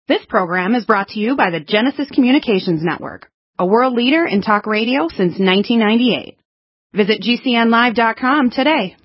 This program is brought to you by the Genesis Communications Network, a world leader in talk radio since 1998. Visit GCNlive.com today.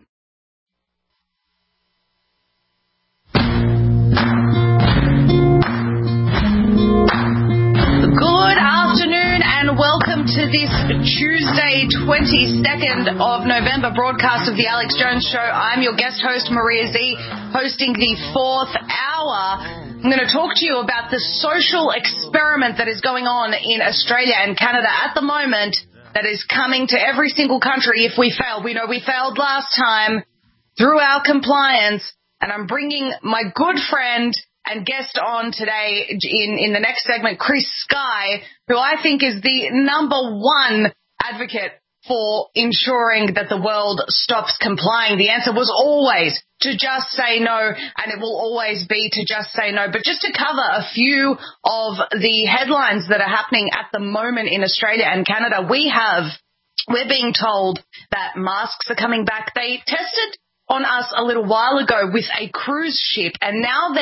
Good afternoon and welcome to this Tuesday, 22nd of November broadcast of the Alex Jones Show. I'm your guest host, Maria Z, hosting the fourth hour. I'm going to talk to you about the social experiment that is going on in Australia and Canada at the moment that is coming to every single country if we fail. We know we failed last time through our compliance, and I'm bringing my good friend and guest on today in the next segment, Chris Sky, who I think is the number one advocate for ensuring that the world stops complying. The answer was always to just say no, and it will always be to just say no. But just to cover a few of the headlines that are happening at the moment in Australia and Canada, we're being told that masks are coming back. They tested on us a little while ago with a cruise ship, and now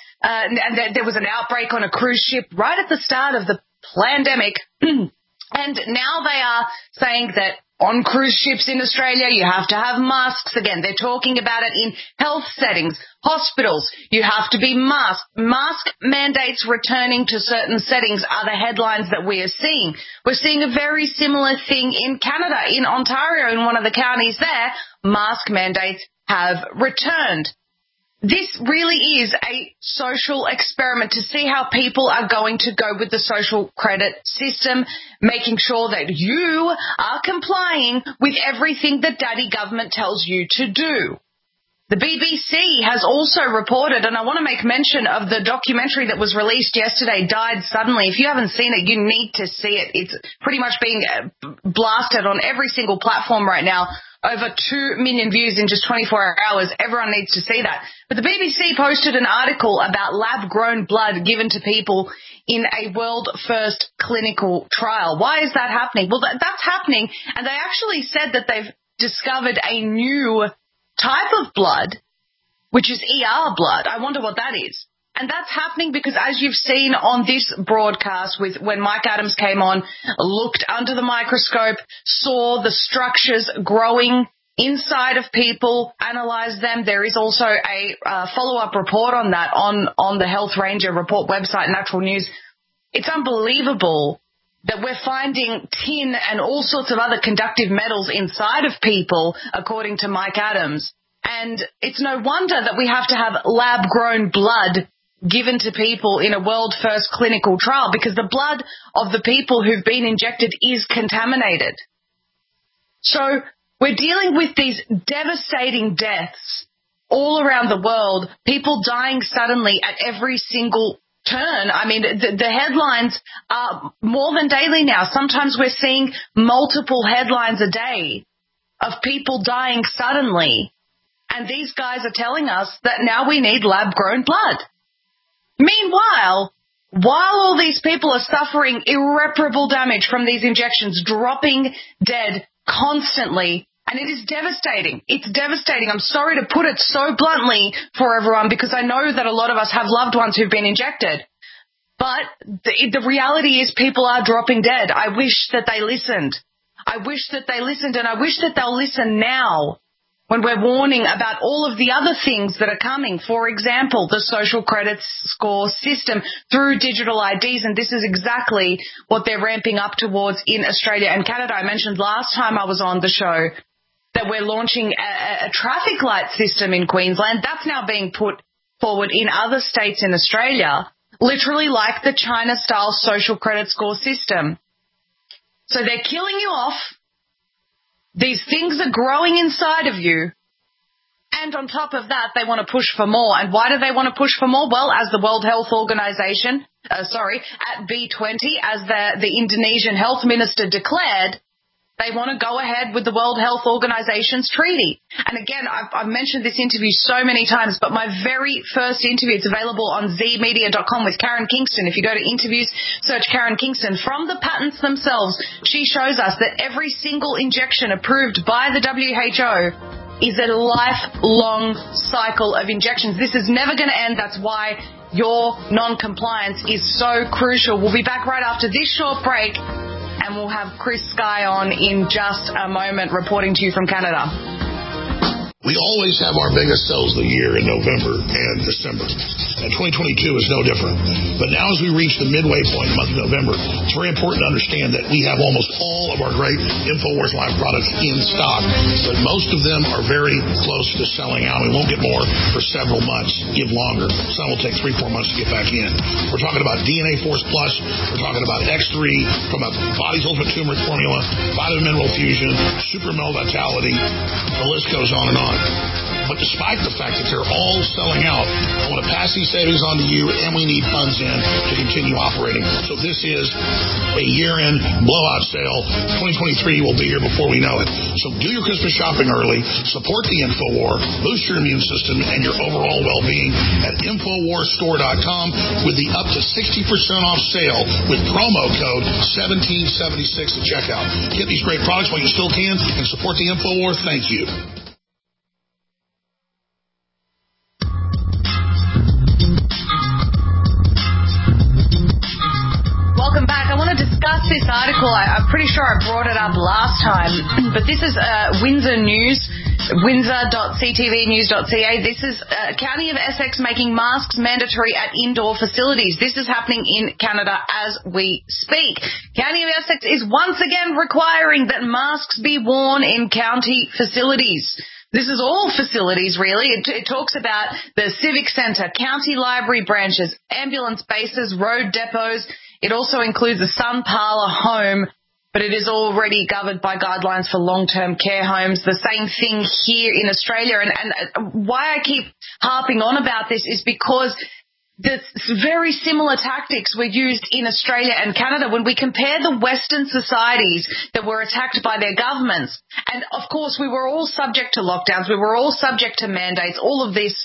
there was an outbreak on a cruise ship right at the start of the pandemic. And now they are saying that on cruise ships in Australia, you have to have masks again. They're talking about it in health settings, hospitals. You have to be masked. Mask mandates returning to certain settings are the headlines that we are seeing. We're seeing a very similar thing in Canada, in Ontario, in one of the counties there. Mask mandates have returned. This really is a social experiment to see how people are going to go with the social credit system, making sure that you are complying with everything that daddy government tells you to do. The BBC has also reported, and I want to make mention of the documentary that was released yesterday, Died Suddenly. If you haven't seen it, you need to see it. It's pretty much being blasted on every single platform right now. Over 2 million views in just 24 hours. Everyone needs to see that. But the BBC posted an article about lab-grown blood given to people in a world-first clinical trial. Why is that happening? Well, that's happening, and they actually said that they've discovered a new type of blood, which is ER blood. I wonder what that is. And that's happening because, as you've seen on this broadcast when Mike Adams came on, looked under the microscope, saw the structures growing inside of people, analysed them. There is also a follow-up report on that on the Health Ranger report website, Natural News. It's unbelievable that we're finding tin and all sorts of other conductive metals inside of people, according to Mike Adams. And it's no wonder that we have to have lab-grown blood given to people in a world-first clinical trial, because the blood of the people who've been injected is contaminated. So we're dealing with these devastating deaths all around the world, people dying suddenly at every single turn. I mean, the headlines are more than daily now. Sometimes we're seeing multiple headlines a day of people dying suddenly, and these guys are telling us that now we need lab-grown blood. Meanwhile, while all these people are suffering irreparable damage from these injections, dropping dead constantly, and it is devastating. It's devastating. I'm sorry to put it so bluntly for everyone, because I know that a lot of us have loved ones who've been injected. But the reality is people are dropping dead. I wish that they listened. I wish that they listened, and I wish that they'll listen now, when we're warning about all of the other things that are coming. For example, the social credit score system through digital IDs, and this is exactly what they're ramping up towards in Australia and Canada. I mentioned last time I was on the show that we're launching a traffic light system in Queensland. That's now being put forward in other states in Australia, literally like the China-style social credit score system. So they're killing you off. These things are growing inside of you, and on top of that, they want to push for more. And why do they want to push for more? Well, as the World Health Organization, at B20, as the Indonesian health minister declared, they want to go ahead with the World Health Organization's treaty. And again, I've mentioned this interview so many times, but my very first interview, it's available on zmedia.com with Karen Kingston. If you go to interviews, search Karen Kingston. From the patents themselves, she shows us that every single injection approved by the WHO is a lifelong cycle of injections. This is never going to end. That's why your non-compliance is so crucial. We'll be back right after this short break, and we'll have Chris Sky on in just a moment, reporting to you from Canada. We always have our biggest sales of the year in November and December, and 2022 is no different. But now as we reach the midway point, the month of November, it's very important to understand that we have almost all of our great InfoWars Live products in stock, but most of them are very close to selling out. We won't get more for several months, give longer. Some will take 3-4 months to get back in. We're talking about DNA Force Plus, we're talking about X3, from a Body's Ultimate Turmeric Formula, Vitamin Mineral Fusion, Super Mel Vitality, the list goes on and on. But despite the fact that they're all selling out, I want to pass these savings on to you, and we need funds in to continue operating. So this is a year-end blowout sale. 2023 will be here before we know it. So do your Christmas shopping early, support the InfoWar, boost your immune system and your overall well-being at InfoWarsStore.com with the up to 60% off sale with promo code 1776 at checkout. Get these great products while you still can and support the InfoWar. Thank you. Welcome back. I want to discuss this article. I'm pretty sure I brought it up last time, but this is Windsor News, windsor.ctvnews.ca. This is County of Essex making masks mandatory at indoor facilities. This is happening in Canada as we speak. County of Essex is once again requiring that masks be worn in county facilities. This is all facilities, really. It talks about the Civic Centre, county library branches, ambulance bases, road depots. It also includes a sun parlour home, but it is already governed by guidelines for long-term care homes. The same thing here in Australia. And why I keep harping on about this is because the very similar tactics were used in Australia and Canada when we compare the Western societies that were attacked by their governments. And, of course, we were all subject to lockdowns. We were all subject to mandates. All of this,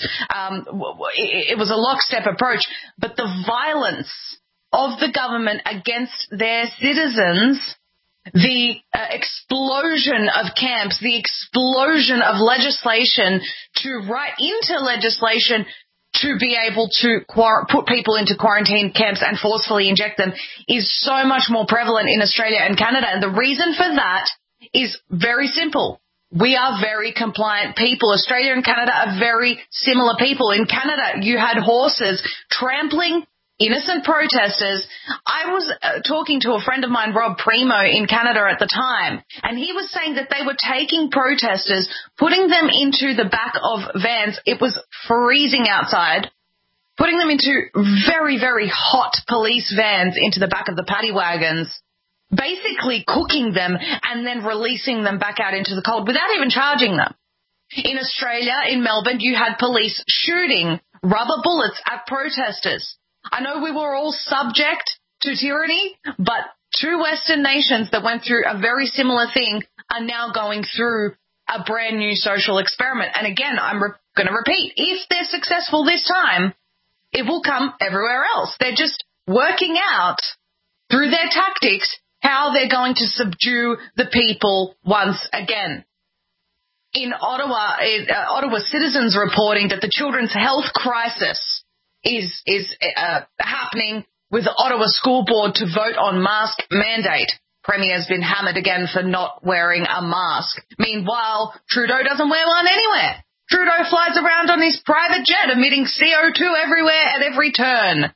it was a lockstep approach. But the violence of the government against their citizens, the explosion of camps, the explosion of legislation to write into legislation to be able to put people into quarantine camps and forcefully inject them is so much more prevalent in Australia and Canada. And the reason for that is very simple. We are very compliant people. Australia and Canada are very similar people. In Canada, you had horses trampling innocent protesters. I was talking to a friend of mine, Rob Primo, in Canada at the time, and he was saying that they were taking protesters, putting them into the back of vans. It was freezing outside, putting them into very, very hot police vans into the back of the paddy wagons, basically cooking them and then releasing them back out into the cold without even charging them. In Australia, in Melbourne, you had police shooting rubber bullets at protesters. I know we were all subject to tyranny, but two Western nations that went through a very similar thing are now going through a brand new social experiment. And again, I'm going to repeat, if they're successful this time, it will come everywhere else. They're just working out through their tactics how they're going to subdue the people once again. In Ottawa, Ottawa citizens reporting that the children's health crisis is happening with the Ottawa School Board to vote on mask mandate. Premier's been hammered again for not wearing a mask. Meanwhile, Trudeau doesn't wear one anywhere. Trudeau flies around on his private jet emitting CO2 everywhere at every turn.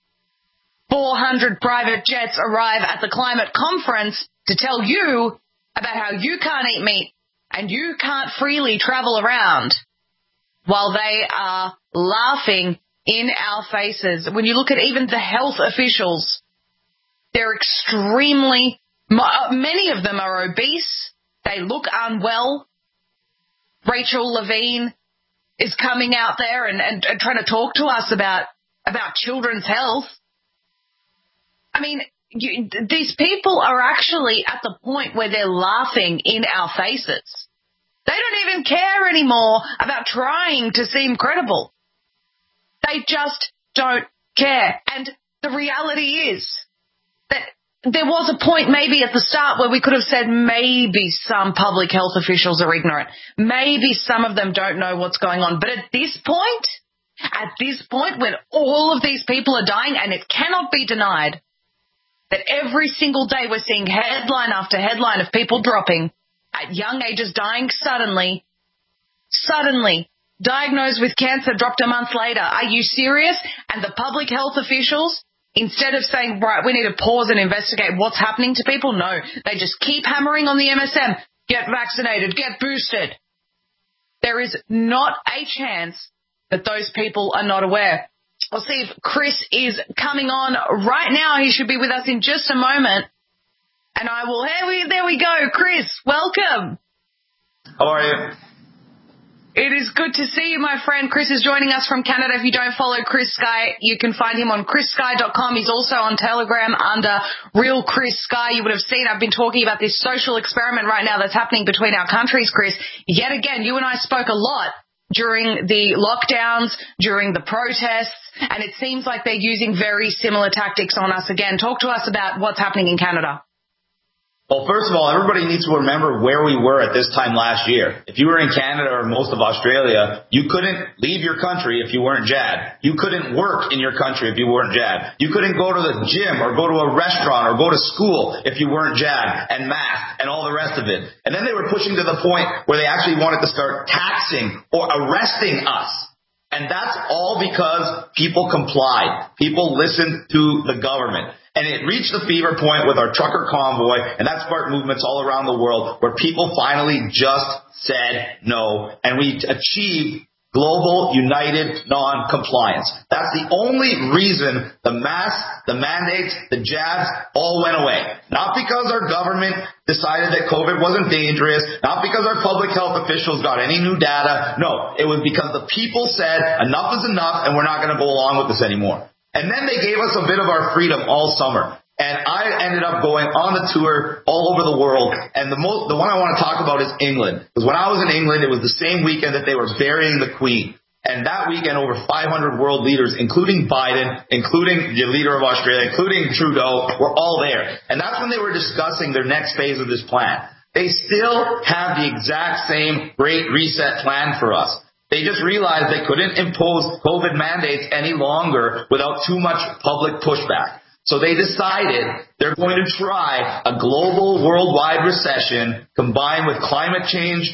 400 private jets arrive at the climate conference to tell you about how you can't eat meat and you can't freely travel around, while they are laughing in our faces. When you look at even the health officials, they're extremely, many of them are obese. They look unwell. Rachel Levine is coming out there and trying to talk to us about children's health. I mean, these people are actually at the point where they're laughing in our faces. They don't even care anymore about trying to seem credible. They just don't care. And the reality is that there was a point maybe at the start where we could have said maybe some public health officials are ignorant. Maybe some of them don't know what's going on. But at this point, At this point, when all of these people are dying, and it cannot be denied that every single day we're seeing headline after headline of people dropping at young ages, dying suddenly, diagnosed with cancer, dropped a month later. Are you serious? And the public health officials, instead of saying, right, we need to pause and investigate what's happening to people, no, they just keep hammering on the MSM. Get vaccinated, get boosted. There is not a chance that those people are not aware. I'll see if Chris is coming on right now. He should be with us in just a moment. And I will, there we go. Chris, welcome. How are you? It is good to see you, my friend. Chris is joining us from Canada. If you don't follow Chris Sky, you can find him on chrissky.com. He's also on Telegram under Real Chris Sky. You would have seen I've been talking about this social experiment right now that's happening between our countries, Chris. Yet again, you and I spoke a lot during the lockdowns, during the protests, and it seems like they're using very similar tactics on us again. Talk to us about what's happening in Canada. Well, first of all, everybody needs to remember where we were at this time last year. If you were in Canada or most of Australia, you couldn't leave your country if you weren't jabbed. You couldn't work in your country if you weren't jabbed. You couldn't go to the gym or go to a restaurant or go to school if you weren't jabbed and masked and all the rest of it. And then they were pushing to the point where they actually wanted to start taxing or arresting us. And that's all because people complied. People listened to the government. And it reached the fever point with our trucker convoy, and that sparked movements all around the world where people finally just said no, and we achieved global united non-compliance. That's the only reason the masks, the mandates, the jabs all went away. Not because our government decided that COVID wasn't dangerous, not because our public health officials got any new data. No, it was because the people said enough is enough and we're not going to go along with this anymore. And then they gave us a bit of our freedom all summer. And I ended up going on the tour all over the world. And the one I want to talk about is England. Because when I was in England, it was the same weekend that they were burying the Queen. And that weekend, over 500 world leaders, including Biden, including the leader of Australia, including Trudeau, were all there. And that's when they were discussing their next phase of this plan. They still have the exact same Great Reset plan for us. They just realized they couldn't impose COVID mandates any longer without too much public pushback. So they decided they're going to try a global worldwide recession combined with climate change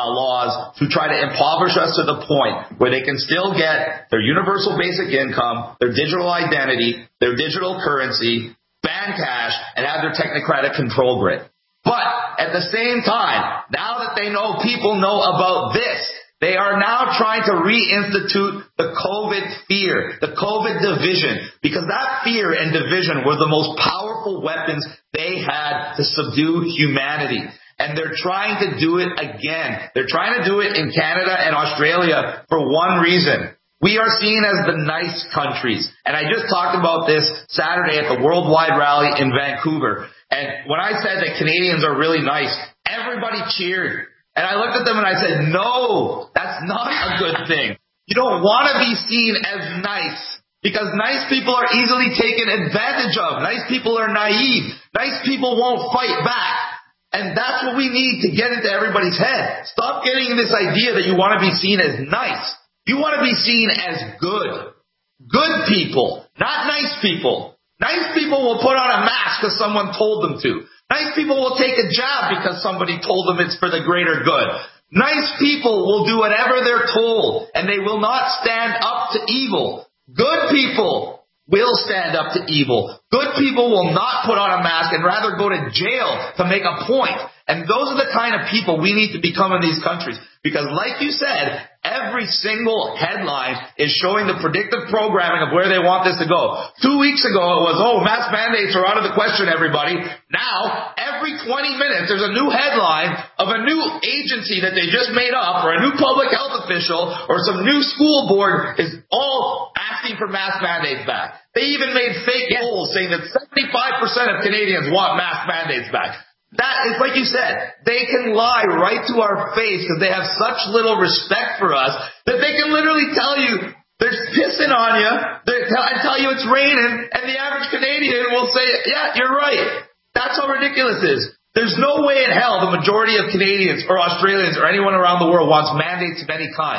laws to try to impoverish us to the point where they can still get their universal basic income, their digital identity, their digital currency, ban cash, and have their technocratic control grid. But at the same time, now that they know people know about this, they are now trying to reinstitute the COVID fear, the COVID division, because that fear and division were the most powerful weapons they had to subdue humanity. And they're trying to do it again. They're trying to do it in Canada and Australia for one reason. We are seen as the nice countries. And I just talked about this Saturday at the Worldwide Rally in Vancouver. And when I said that Canadians are really nice, everybody cheered. And I looked at them and I said, no, that's not a good thing. You don't want to be seen as nice because nice people are easily taken advantage of. Nice people are naive. Nice people won't fight back. And that's what we need to get into everybody's head. Stop getting this idea that you want to be seen as nice. You want to be seen as good. Good people, not nice people. Nice people will put on a mask because someone told them to. Nice people will take a jab because somebody told them it's for the greater good. Nice people will do whatever they're told, and they will not stand up to evil. Good people will stand up to evil. Good people will not put on a mask and rather go to jail to make a point. And those are the kind of people we need to become in these countries. Because like you said, every single headline is showing the predictive programming of where they want this to go. 2 weeks ago it was, mask mandates are out of the question, everybody. Now, every 20 minutes there's a new headline of a new agency that they just made up, or a new public health official, or some new school board is all asking for mask mandates back. They even made fake polls saying that 75% of Canadians want mask mandates back. That is, like you said, they can lie right to our face because they have such little respect for us that they can literally tell you they're pissing on you, and tell you it's raining, and the average Canadian will say, yeah, you're right. That's how ridiculous it is. There's no way in hell the majority of Canadians or Australians or anyone around the world wants mandates of any kind.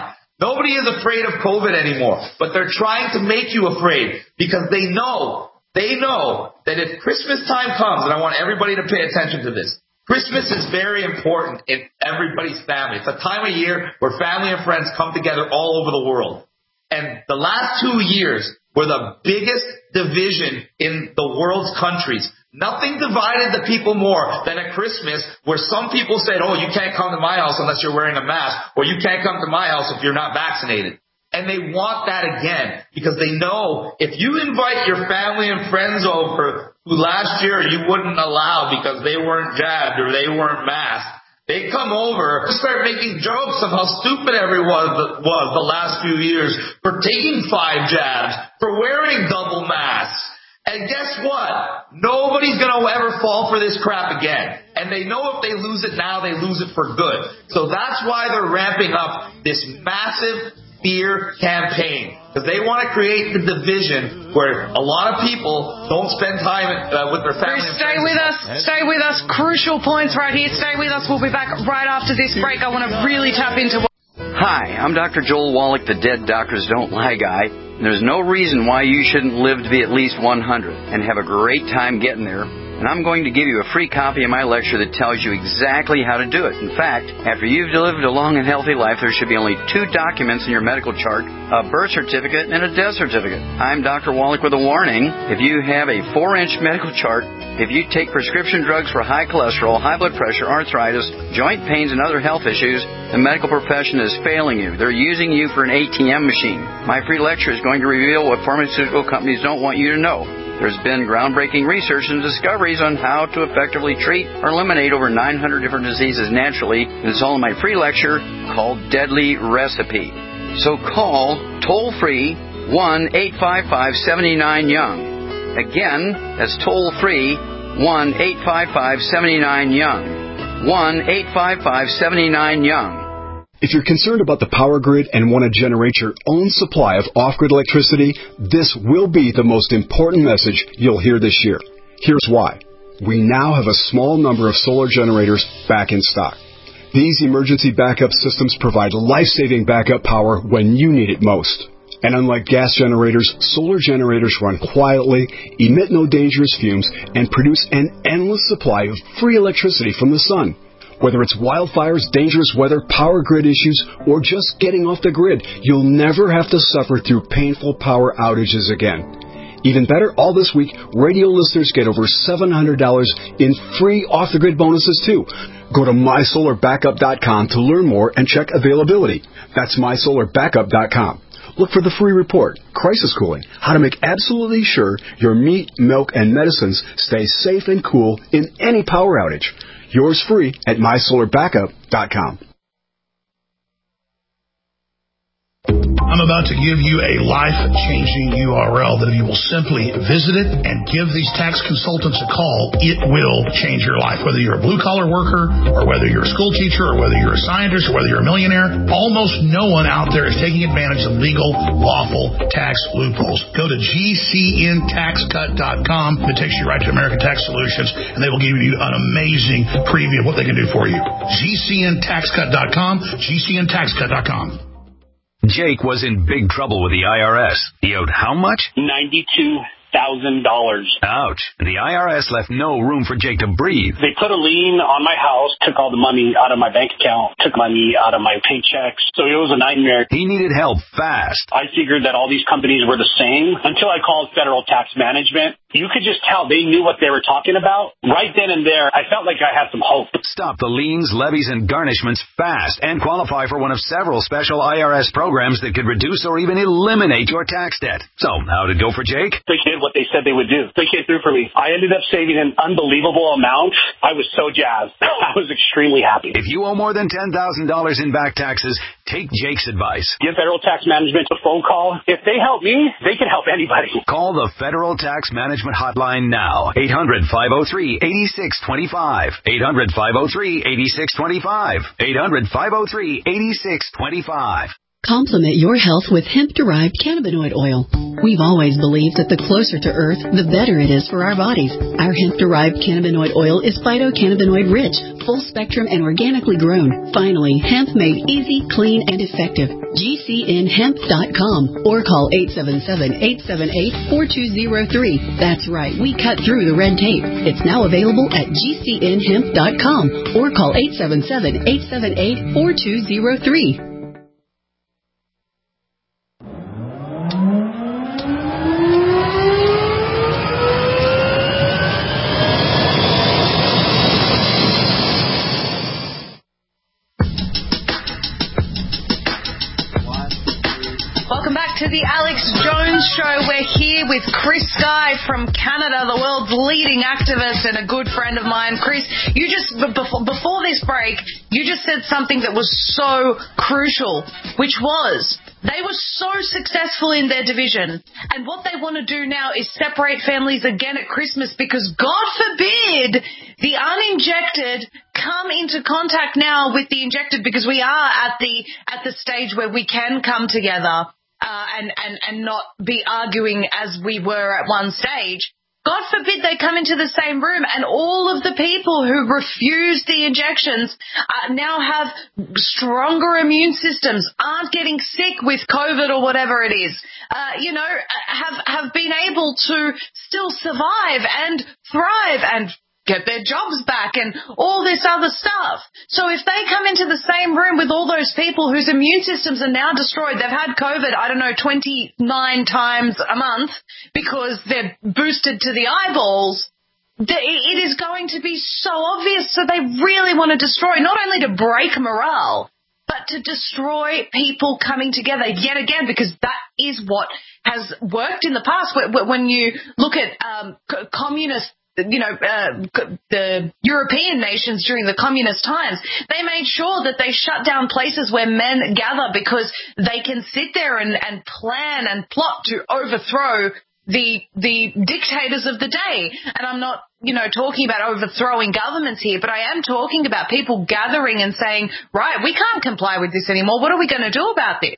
Nobody is afraid of COVID anymore, but they're trying to make you afraid because they know that if Christmas time comes, and I want everybody to pay attention to this, Christmas is very important in everybody's family. It's a time of year where family and friends come together all over the world. And the last 2 years were the biggest division in the world's countries. Nothing divided the people more than at Christmas, where some people said, oh, you can't come to my house unless you're wearing a mask, or you can't come to my house if you're not vaccinated. And they want that again, because they know if you invite your family and friends over who last year you wouldn't allow because they weren't jabbed or they weren't masked, they come over and start making jokes of how stupid everyone was the last few years for taking 5 jabs, for wearing double masks. And guess what? Nobody's going to ever fall for this crap again. And they know if they lose it now, they lose it for good. So that's why they're ramping up this massive fear campaign, because they want to create the division where a lot of people don't spend time with their family. Bruce, stay with us. Crucial points right here. Stay with us. We'll be back right after this break. I want to really tap into what... Hi, I'm Dr. Joel Wallach, the Dead Doctors Don't Lie guy. There's no reason why you shouldn't live to be at least 100 and have a great time getting there. And I'm going to give you a free copy of my lecture that tells you exactly how to do it. In fact, after you've lived a long and healthy life, there should be only 2 documents in your medical chart, a birth certificate and a death certificate. I'm Dr. Wallach with a warning. If you have a 4-inch medical chart, if you take prescription drugs for high cholesterol, high blood pressure, arthritis, joint pains, and other health issues, the medical profession is failing you. They're using you for an ATM machine. My free lecture is going to reveal what pharmaceutical companies don't want you to know. There's been groundbreaking research and discoveries on how to effectively treat or eliminate over 900 different diseases naturally. It's all in my free lecture called Deadly Recipe. So call toll-free 1-855-79-YOUNG. Again, that's toll-free 1-855-79-YOUNG. 1-855-79-YOUNG. If you're concerned about the power grid and want to generate your own supply of off-grid electricity, this will be the most important message you'll hear this year. Here's why. We now have a small number of solar generators back in stock. These emergency backup systems provide life-saving backup power when you need it most. And unlike gas generators, solar generators run quietly, emit no dangerous fumes, and produce an endless supply of free electricity from the sun. Whether it's wildfires, dangerous weather, power grid issues, or just getting off the grid, you'll never have to suffer through painful power outages again. Even better, all this week, radio listeners get over $700 in free off-the-grid bonuses, too. Go to mysolarbackup.com to learn more and check availability. That's mysolarbackup.com. Look for the free report, Crisis Cooling, how to make absolutely sure your meat, milk, and medicines stay safe and cool in any power outage. Yours free at mysolarbackup.com. I'm about to give you a life-changing URL that if you will simply visit it and give these tax consultants a call, it will change your life. Whether you're a blue-collar worker or whether you're a school teacher or whether you're a scientist or whether you're a millionaire, almost no one out there is taking advantage of legal, lawful tax loopholes. Go to GCNTaxCut.com. It takes you right to American Tax Solutions, and they will give you an amazing preview of what they can do for you. GCNTaxCut.com, GCNTaxCut.com. Jake was in big trouble with the IRS. He owed how much? $92,000. Ouch. And the IRS left no room for Jake to breathe. They put a lien on my house, took all the money out of my bank account, took money out of my paychecks. So it was a nightmare. He needed help fast. I figured that all these companies were the same until I called Federal Tax Management. You could just tell they knew what they were talking about. Right then and there, I felt like I had some hope. Stop the liens, levies, and garnishments fast and qualify for one of several special IRS programs that could reduce or even eliminate your tax debt. So, how did it go for Jake? They did what they said they would do. They came through for me. I ended up saving an unbelievable amount. I was so jazzed. I was extremely happy. If you owe more than $10,000 in back taxes, take Jake's advice. Give Federal Tax Management a phone call. If they help me, they can help anybody. Call the Federal Tax Management hotline now. 800-503-8625. 800-503-8625. 800-503-8625. Complement your health with hemp-derived cannabinoid oil. We've always believed that the closer to Earth, the better it is for our bodies. Our hemp-derived cannabinoid oil is phytocannabinoid rich, full spectrum and organically grown. Finally, hemp made easy, clean, and effective. GCNhemp.com or call 877-878-4203. That's right, we cut through the red tape. It's now available at GCNhemp.com or call 877-878-4203. Welcome back to the Alex Jones Show. We're here with Chris Sky from Canada, the world's leading activist and a good friend of mine. Chris, you just, before this break, you just said something that was so crucial, which was they were so successful in their division. And what they want to do now is separate families again at Christmas because, God forbid, the uninjected come into contact now with the injected, because we are at the stage where we can come together and not be arguing as we were at one stage. God forbid they come into the same room and all of the people who refuse the injections now have stronger immune systems, aren't getting sick with COVID or whatever it is, have been able to still survive and thrive and get their jobs back and all this other stuff. So if they come into the same room with all those people whose immune systems are now destroyed, they've had COVID, 29 times a month because they're boosted to the eyeballs, it is going to be so obvious. So they really want to destroy, not only to break morale, but to destroy people coming together yet again, because that is what has worked in the past. When you look at communist, the European nations during the communist times, they made sure that they shut down places where men gather because they can sit there and plan and plot to overthrow the dictators of the day. And I'm not, talking about overthrowing governments here, but I am talking about people gathering and saying, right, we can't comply with this anymore. What are we going to do about this?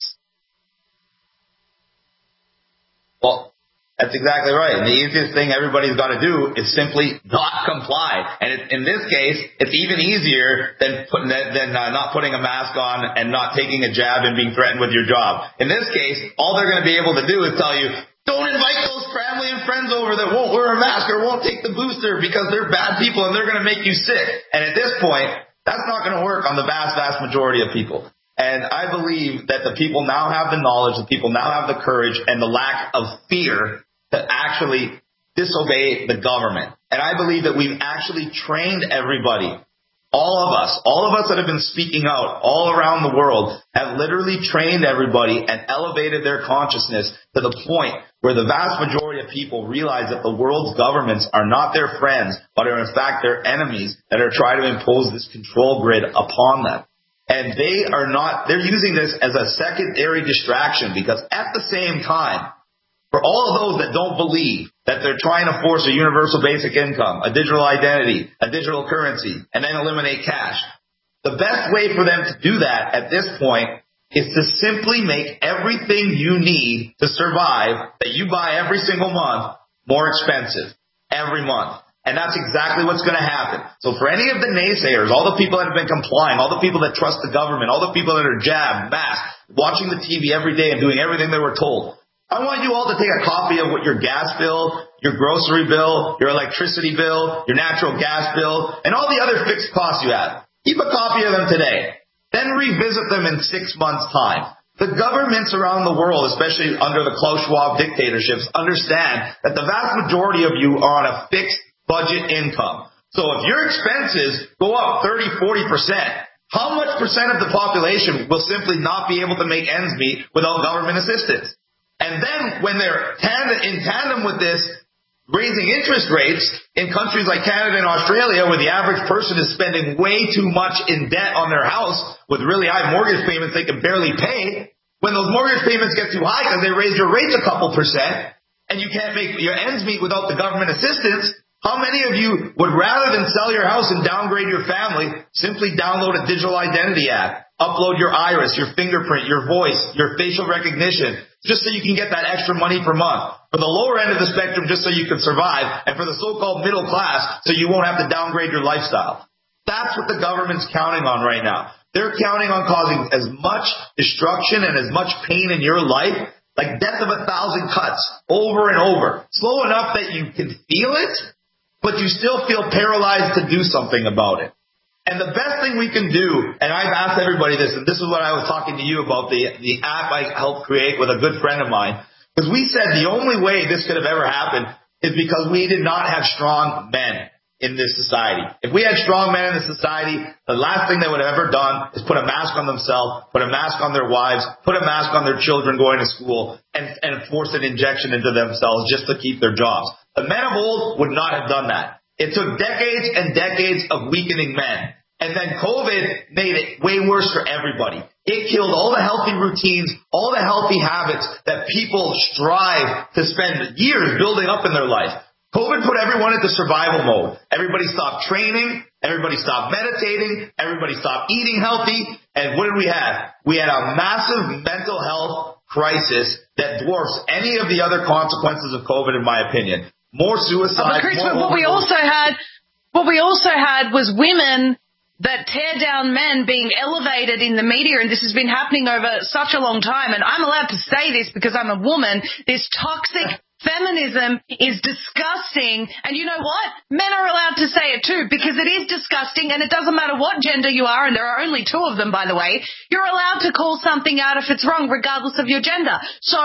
Well, that's exactly right. And the easiest thing everybody's got to do is simply not comply. And in this case, it's even easier than not putting a mask on and not taking a jab and being threatened with your job. In this case, all they're going to be able to do is tell you, don't invite those family and friends over that won't wear a mask or won't take the booster because they're bad people and they're going to make you sick. And at this point, that's not going to work on the vast, vast majority of people. And I believe that the people now have the knowledge, the people now have the courage and the lack of fear to actually disobey the government. And I believe that we've actually trained everybody, all of us that have been speaking out all around the world have literally trained everybody and elevated their consciousness to the point where the vast majority of people realize that the world's governments are not their friends, but are in fact their enemies that are trying to impose this control grid upon them. And they're using this as a secondary distraction because at the same time, for all of those that don't believe that they're trying to force a universal basic income, a digital identity, a digital currency, and then eliminate cash, the best way for them to do that at this point is to simply make everything you need to survive that you buy every single month more expensive every month. And that's exactly what's going to happen. So for any of the naysayers, all the people that have been complying, all the people that trust the government, all the people that are jabbed, masked, watching the TV every day and doing everything they were told, I want you all to take a copy of what your gas bill, your grocery bill, your electricity bill, your natural gas bill, and all the other fixed costs you have. Keep a copy of them today. Then revisit them in 6 months' time. The governments around the world, especially under the Klaus Schwab dictatorships, understand that the vast majority of you are on a fixed budget income. So if your expenses go up 30, 40%, how much percent of the population will simply not be able to make ends meet without government assistance? And then when they're in tandem with this, raising interest rates in countries like Canada and Australia, where the average person is spending way too much in debt on their house with really high mortgage payments they can barely pay, when those mortgage payments get too high because they raised your rates a couple percent and you can't make your ends meet without the government assistance, how many of you would rather than sell your house and downgrade your family, simply download a digital identity app, upload your iris, your fingerprint, your voice, your facial recognition, just so you can get that extra money per month? For the lower end of the spectrum, just so you can survive, and for the so-called middle class, so you won't have to downgrade your lifestyle. That's what the government's counting on right now. They're counting on causing as much destruction and as much pain in your life, like death of 1,000 cuts, over and over. Slow enough that you can feel it, but you still feel paralyzed to do something about it. And the best thing we can do, and I've asked everybody this, and this is what I was talking to you about, the app I helped create with a good friend of mine, because we said the only way this could have ever happened is because we did not have strong men in this society. If we had strong men in this society, the last thing they would have ever done is put a mask on themselves, put a mask on their wives, put a mask on their children going to school, and force an injection into themselves just to keep their jobs. The men of old would not have done that. It took decades and decades of weakening men. And then COVID made it way worse for everybody. It killed all the healthy routines, all the healthy habits that people strive to spend years building up in their life. COVID put everyone into survival mode. Everybody stopped training. Everybody stopped meditating. Everybody stopped eating healthy. And what did we have? We had a massive mental health crisis that dwarfs any of the other consequences of COVID, in my opinion. More suicide. Chris, what we also had was women that tear down men being elevated in the media, and this has been happening over such a long time, and I'm allowed to say this because I'm a woman. This toxic feminism is disgusting, and you know what? Men are allowed to say it too, because it is disgusting, and it doesn't matter what gender you are, and there are only 2 of them, by the way. You're allowed to call something out if it's wrong, regardless of your gender. So,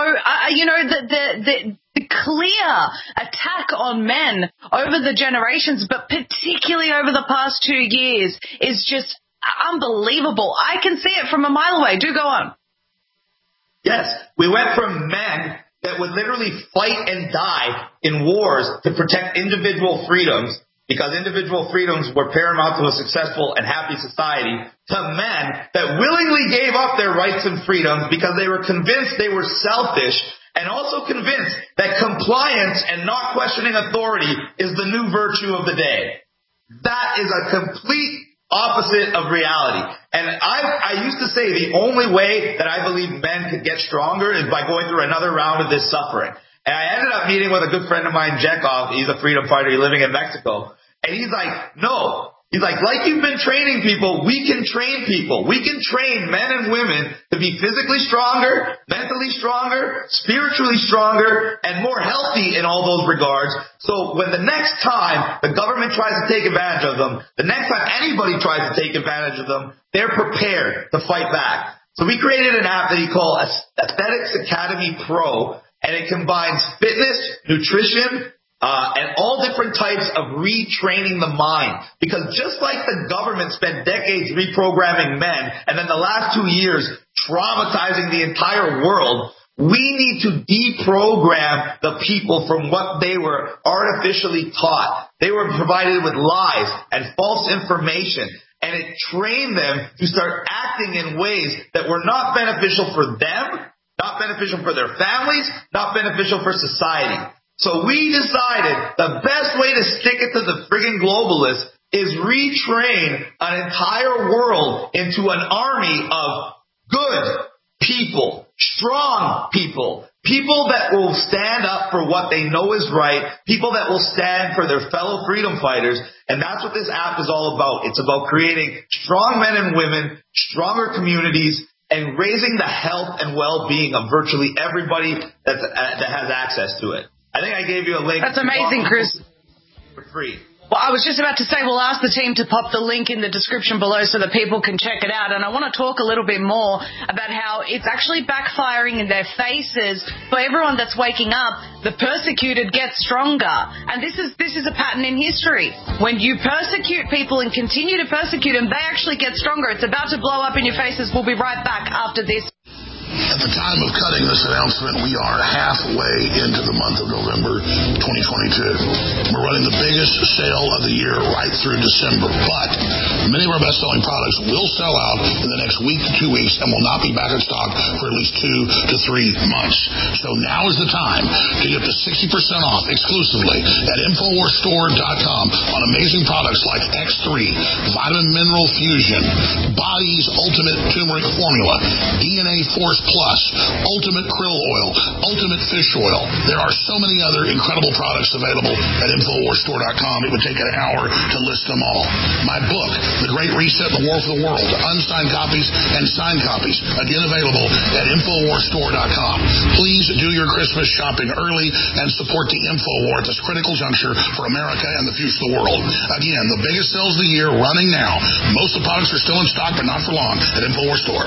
the clear attack on men over the generations, but particularly over the past 2 years, is just unbelievable. I can see it from a mile away. Do go on. Yes, we went from men that would literally fight and die in wars to protect individual freedoms, because individual freedoms were paramount to a successful and happy society, to men that willingly gave up their rights and freedoms because they were convinced they were selfish, and also convinced that compliance and not questioning authority is the new virtue of the day. That is a complete opposite of reality. And I used to say the only way that I believe men could get stronger is by going through another round of this suffering. And I ended up meeting with a good friend of mine, Jekov. He's a freedom fighter living in Mexico. And he's like, no. He's like you've been training people, we can train people. We can train men and women to be physically stronger, mentally stronger, spiritually stronger, and more healthy in all those regards. So when the next time the government tries to take advantage of them, the next time anybody tries to take advantage of them, they're prepared to fight back. So we created an app that he called Aesthetics Academy Pro, and it combines fitness, nutrition, and all different types of retraining the mind. Because just like the government spent decades reprogramming men, and then the last 2 years traumatizing the entire world, we need to deprogram the people from what they were artificially taught. They were provided with lies and false information, and it trained them to start acting in ways that were not beneficial for them, not beneficial for their families, not beneficial for society. So we decided the best way to stick it to the friggin' globalists is retrain an entire world into an army of good people, strong people, people that will stand up for what they know is right, people that will stand for their fellow freedom fighters. And that's what this app is all about. It's about creating strong men and women, stronger communities, and raising the health and well-being of virtually everybody that has access to it. I think I gave you a link. That's amazing, Chris. For free. Well, I was just about to say, we'll ask the team to pop the link in the description below so that people can check it out. And I want to talk a little bit more about how it's actually backfiring in their faces for everyone that's waking up. The persecuted get stronger. And this is a pattern in history. When you persecute people and continue to persecute them, they actually get stronger. It's about to blow up in your faces. We'll be right back after this. At the time of cutting this announcement, we are halfway into the month of November 2022. We're running the biggest sale of the year right through December, but many of our best-selling products will sell out in the next week to 2 weeks and will not be back in stock for at least 2 to 3 months. So now is the time to get the 60% off exclusively at InfoWarsStore.com on amazing products like X3, Vitamin Mineral Fusion, Body's Ultimate Turmeric Formula, DNA Force Plus, Plus, Ultimate Krill Oil, Ultimate Fish Oil. There are so many other incredible products available at InfoWarsStore.com. It would take an hour to list them all. My book, The Great Reset and the War for the World, unsigned copies and signed copies, again available at InfoWarsStore.com. Please do your Christmas shopping early and support the InfoWar at this critical juncture for America and the future of the world. Again, the biggest sales of the year running now. Most of the products are still in stock, but not for long at InfoWars Store.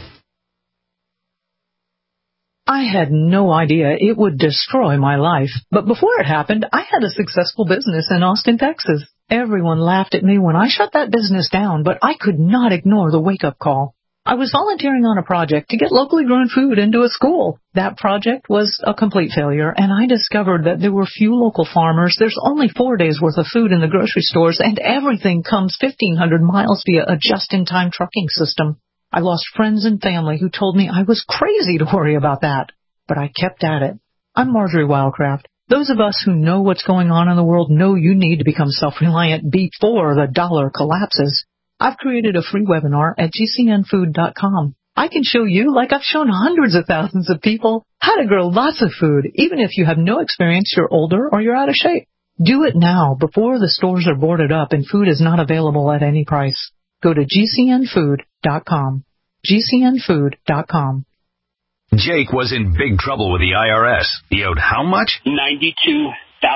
I had no idea it would destroy my life, but before it happened, I had a successful business in Austin, Texas. Everyone laughed at me when I shut that business down, but I could not ignore the wake-up call. I was volunteering on a project to get locally grown food into a school. That project was a complete failure, and I discovered that there were few local farmers. There's only 4 days' worth of food in the grocery stores, and everything comes 1,500 miles via a just-in-time trucking system. I lost friends and family who told me I was crazy to worry about that, but I kept at it. I'm Marjorie Wildcraft. Those of us who know what's going on in the world know you need to become self-reliant before the dollar collapses. I've created a free webinar at GCNfood.com. I can show you, like I've shown hundreds of thousands of people, how to grow lots of food, even if you have no experience, you're older, or you're out of shape. Do it now before the stores are boarded up and food is not available at any price. Go to GCNfood.com. GCNfood.com. Jake was in big trouble with the IRS. He owed how much? $92,000.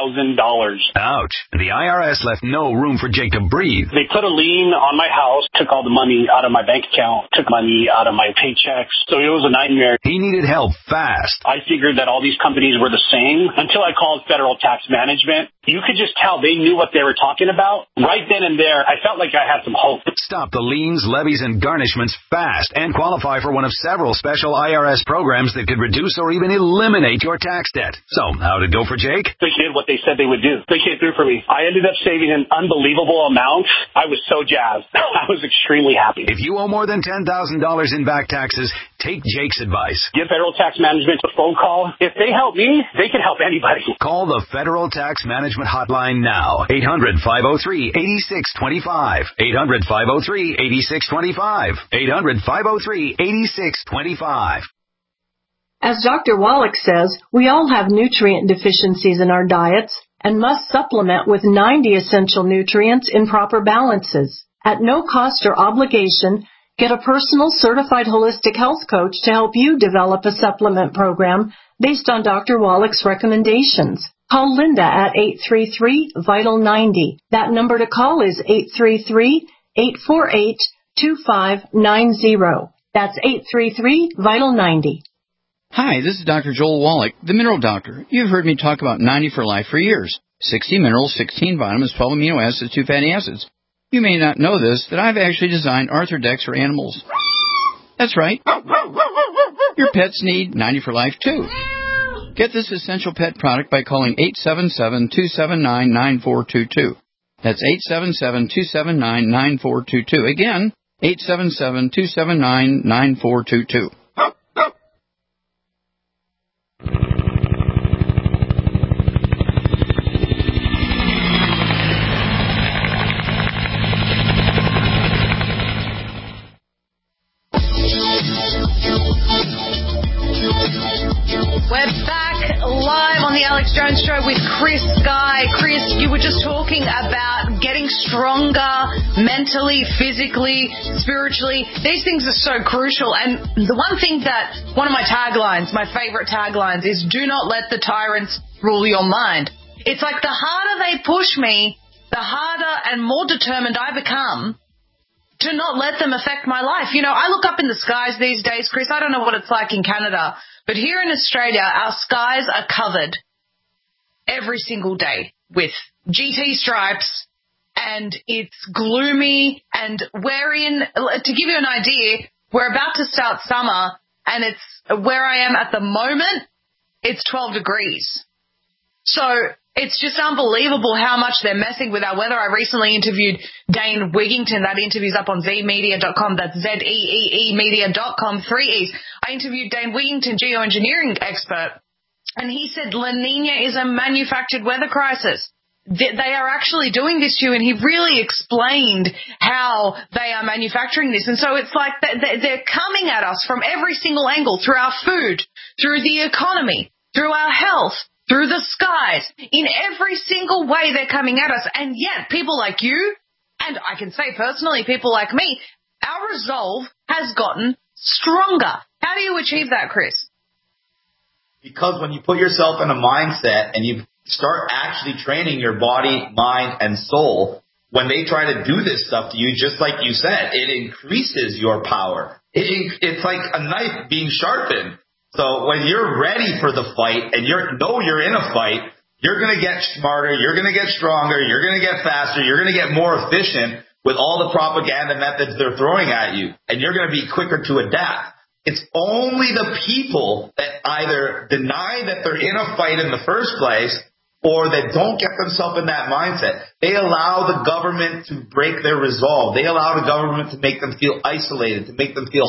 Ouch. The IRS left no room for Jake to breathe. They put a lien on my house, took all the money out of my bank account, took money out of my paychecks. So it was a nightmare. He needed help fast. I figured that all these companies were the same until I called Federal Tax Management. You could just tell they knew what they were talking about. Right then and there, I felt like I had some hope. Stop the liens, levies, and garnishments fast and qualify for one of several special IRS programs that could reduce or even eliminate your tax debt. So, how did it go for Jake? They did what they said they would do. They came through for me. I ended up saving an unbelievable amount. I was so jazzed. I was extremely happy. If you owe more than $10,000 in back taxes, take Jake's advice. Give Federal Tax Management a phone call. If they help me, they can help anybody. Call the Federal Tax Management Hotline now. 800-503-8625. 800-503-8625. 800-503-8625. As Dr. Wallach says, we all have nutrient deficiencies in our diets and must supplement with 90 essential nutrients in proper balances. At no cost or obligation, get a personal certified holistic health coach to help you develop a supplement program based on Dr. Wallach's recommendations. Call Linda at 833-VITAL-90. That number to call is 833-848-2590. That's 833-VITAL-90. Hi, this is Dr. Joel Wallach, the Mineral Doctor. You've heard me talk about 90 for Life for years. 60 minerals, 16 vitamins, 12 amino acids, 2 fatty acids. You may not know this, that I've actually designed Arthrodex for animals. That's right. Your pets need 90 for Life, too. Get this essential pet product by calling 877-279-9422. That's 877-279-9422. Again, 877-279-9422. We're back live on the Alex Jones Show with Chris Guy. Chris, you were just talking about getting stronger mentally, physically, spiritually. These things are so crucial. And the one thing that, one of my taglines, my favorite taglines is, do not let the tyrants rule your mind. It's like the harder they push me, the harder and more determined I become to not let them affect my life. You know, I look up in the skies these days, Chris. I don't know what it's like in Canada, but here in Australia, our skies are covered every single day with GT stripes, and it's gloomy, and we're in, to give you an idea, we're about to start summer, and it's where I am at the moment, it's 12 degrees. So it's just unbelievable how much they're messing with our weather. I recently interviewed Dane Wigington. That interview's up on zeemedia.com. That's ZEEE media.com, 3 E's. I interviewed Dane Wigington, geoengineering expert, and he said La Nina is a manufactured weather crisis. they are actually doing this to you, and he really explained how they are manufacturing this. And so it's like they're coming at us from every single angle, through our food, through the economy, through our health, through the skies. In every single way they're coming at us, and yet people like you, and I can say personally people like me, our resolve has gotten stronger. How do you achieve that, Chris? Because when you put yourself in a mindset and you start actually training your body, mind, and soul, when they try to do this stuff to you, just like you said, it increases your power. It's like a knife being sharpened. So when you're ready for the fight and you're in a fight, you're going to get smarter, you're going to get stronger, you're going to get faster, you're going to get more efficient with all the propaganda methods they're throwing at you, and you're going to be quicker to adapt. It's only the people that either deny that they're in a fight in the first place or that don't get themselves in that mindset. They allow the government to break their resolve. They allow the government to make them feel isolated, to make them feel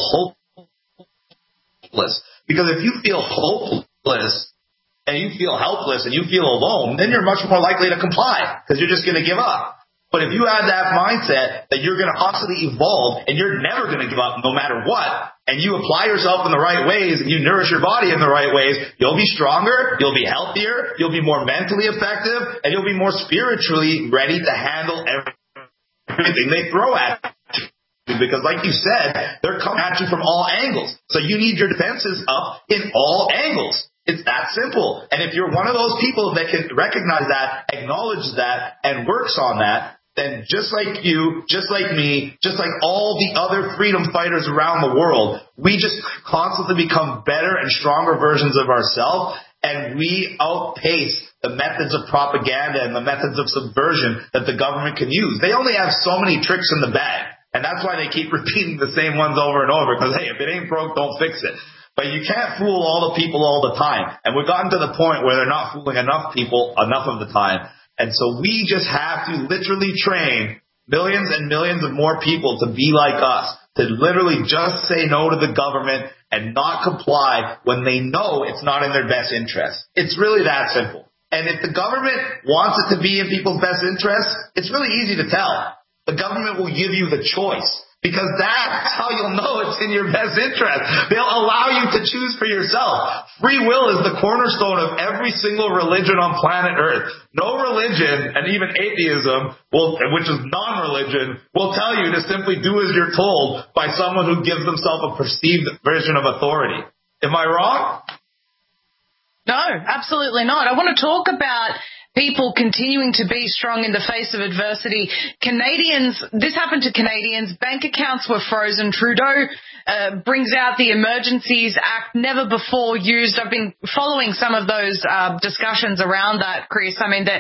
hopeless. Because if you feel hopeless and you feel helpless and you feel alone, then you're much more likely to comply because you're just going to give up. But if you have that mindset that you're going to constantly evolve and you're never going to give up no matter what, and you apply yourself in the right ways and you nourish your body in the right ways, you'll be stronger, you'll be healthier, you'll be more mentally effective, and you'll be more spiritually ready to handle everything they throw at you. Because like you said, they're coming at you from all angles. So you need your defenses up in all angles. It's that simple. And if you're one of those people that can recognize that, acknowledge that, and works on that, then just like you, just like me, just like all the other freedom fighters around the world, we just constantly become better and stronger versions of ourselves, and we outpace the methods of propaganda and the methods of subversion that the government can use. They only have so many tricks in the bag, and that's why they keep repeating the same ones over and over, because, hey, if it ain't broke, don't fix it. But you can't fool all the people all the time. And we've gotten to the point where they're not fooling enough people enough of the time. And so we just have to literally train millions and millions of more people to be like us, to literally just say no to the government and not comply when they know it's not in their best interest. It's really that simple. And if the government wants it to be in people's best interest, it's really easy to tell. The government will give you the choice, because that's how you'll know it's in your best interest. They'll allow you to choose for yourself. Free will is the cornerstone of every single religion on planet Earth. No religion, and even atheism, which is non-religion, will tell you to simply do as you're told by someone who gives themselves a perceived version of authority. Am I wrong? No, absolutely not. I want to talk about people continuing to be strong in the face of adversity. This happened to Canadians. Bank accounts were frozen. Trudeau brings out the Emergencies Act, never before used. I've been following some of those discussions around that, Chris. I mean, that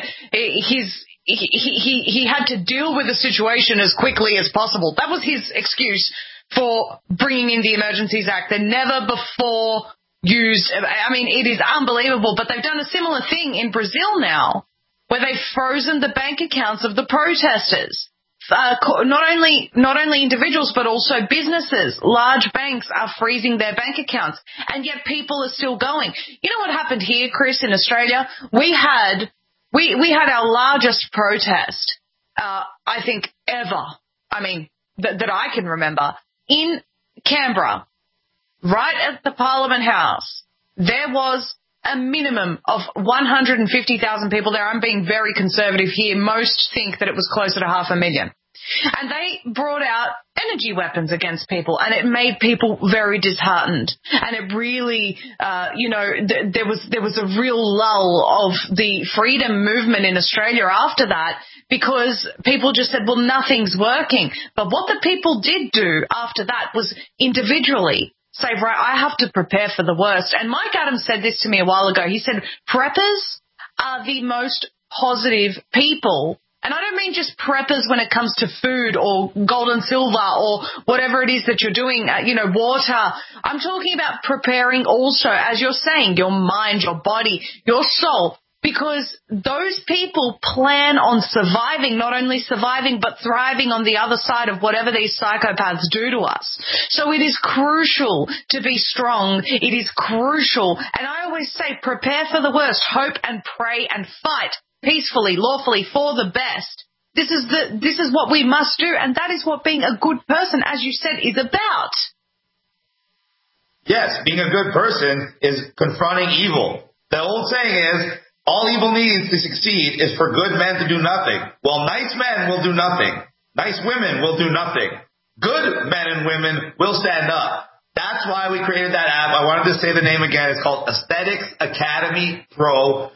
he had to deal with the situation as quickly as possible. That was his excuse for bringing in the Emergencies Act. They're never before used. I mean, it is unbelievable, but they've done a similar thing in Brazil now, where they've frozen the bank accounts of the protesters. Not only individuals, but also businesses. Large banks are freezing their bank accounts, and yet people are still going. You know what happened here, Chris, in Australia? We had our largest protest, I think, ever. I mean, that I can remember, in Canberra. Right at the Parliament House, there was a minimum of 150,000 people there. I'm being very conservative here. Most think that it was closer to 500,000. And they brought out energy weapons against people, and it made people very disheartened. And it really, there was a real lull of the freedom movement in Australia after that, because people just said, well, nothing's working. But what the people did do after that was individually say, right, I have to prepare for the worst. And Mike Adams said this to me a while ago. He said, preppers are the most positive people. And I don't mean just preppers when it comes to food or gold and silver or whatever it is that you're doing, water. I'm talking about preparing also, as you're saying, your mind, your body, your soul. Because those people plan on surviving, not only surviving, but thriving on the other side of whatever these psychopaths do to us. So it is crucial to be strong. It is crucial. And I always say, prepare for the worst, hope and pray and fight. peacefully, lawfully, for the best. This is what we must do, and that is what being a good person, as you said, is about. Yes, being a good person is confronting evil. The old saying is, all evil needs to succeed is for good men to do nothing. Well, nice men will do nothing. Nice women will do nothing. Good men and women will stand up. That's why we created that app. I wanted to say the name again. It's called Aesthetics Academy Pro.